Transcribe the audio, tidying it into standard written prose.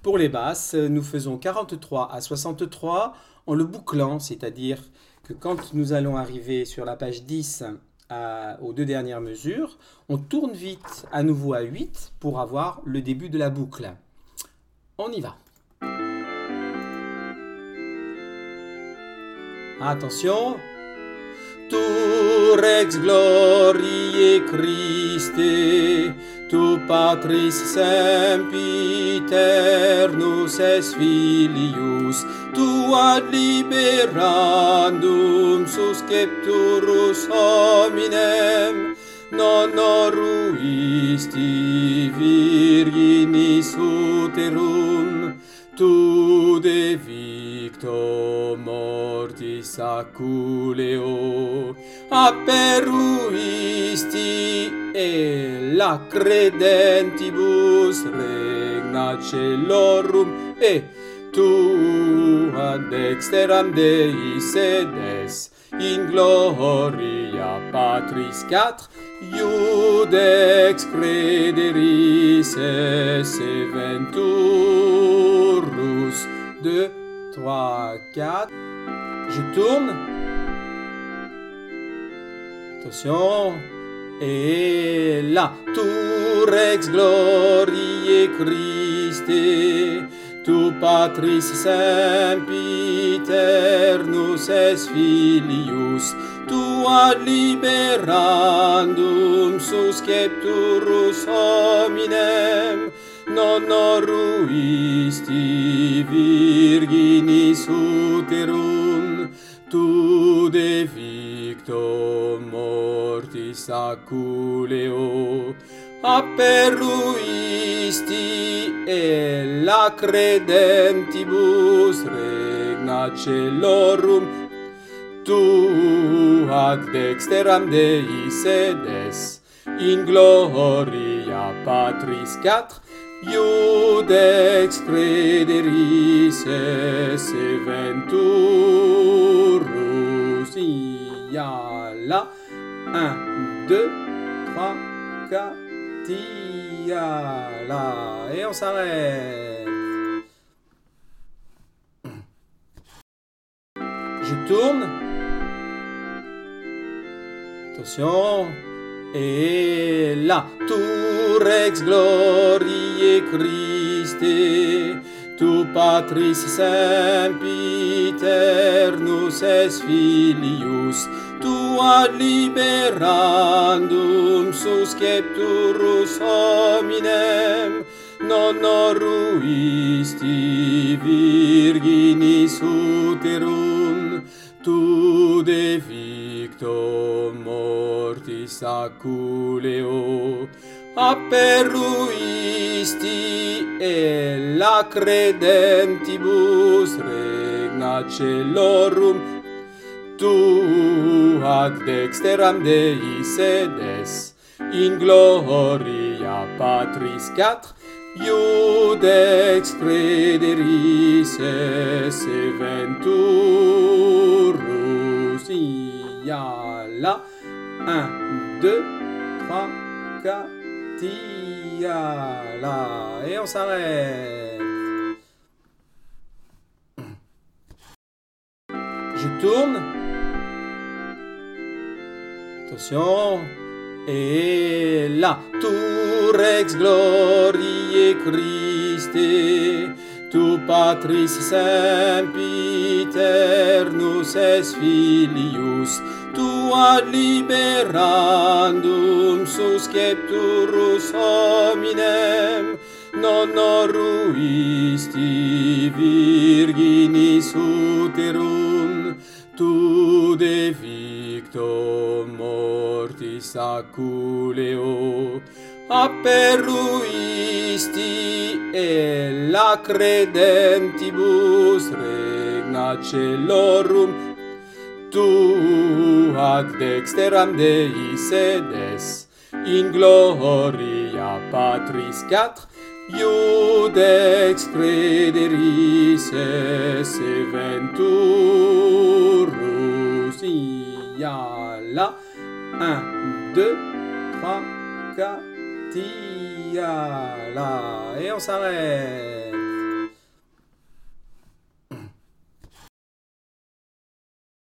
Pour les basses, nous faisons 43 à 63 en le bouclant, c'est-à-dire que quand nous allons arriver sur la page 10 aux deux dernières mesures, on tourne vite à nouveau à 8 pour avoir le début de la boucle. On y va. Attention. Tu rex gloriae Christe, tu Patris sempiternus es filius, tu ad liberandum suscepturus hominem, non ruisti virginis uterum, tu de victo mortis aculeo, aperuisti e la credentibus regna celorum, e tu ad dexteram Dei sedes, in gloria Patris 4, Iudex crederis esse venturus. 2, 3, 4. Je tourne. Attention. Et là. Tu rex gloriae Christe, tu Patris sempiternus es filius, tu ad liberandum suscepturus hominem, non ruisti virginis uterum, tu de victo mortis aculeo, aperuisti e la credentibus regna celorum, tu ad dexteram Dei sedes, in gloria Patris 4, Iudex crederis esse venturus. Yalla. 1, 2, 3, 4, yalla. Et on s'arrête. Je tourne. Attention. Et là. Tu rex gloriae Christe, tu Patris sempiternus es filius, tu ad liberandum suscepturus hominem, non ruisti virginis uterum, tu de victo mortis aculeo, aperuisti e la credentibus regna celorum, tu ad dexteram Dei sedes, in gloria Patris 4, Iudex crederis esse venturus. Yalla. 1, 2, 3, 4, yalla. Et on s'arrête. Je tourne. Attention. Et là. Tu rex gloriae Christe, tu Patris sempiternus es filius, tu ad liberandum suscepturus hominem, non ruisti virginis uterum, tu de victo mortis aculeo, aperuisti e la credentibus regna celorum, tu ad dexteram Dei sedes, in gloria Patris 4, Iudex crederis esse venturus. Yalla. 1, 2, 3, 4, yalla. Et on s'arrête.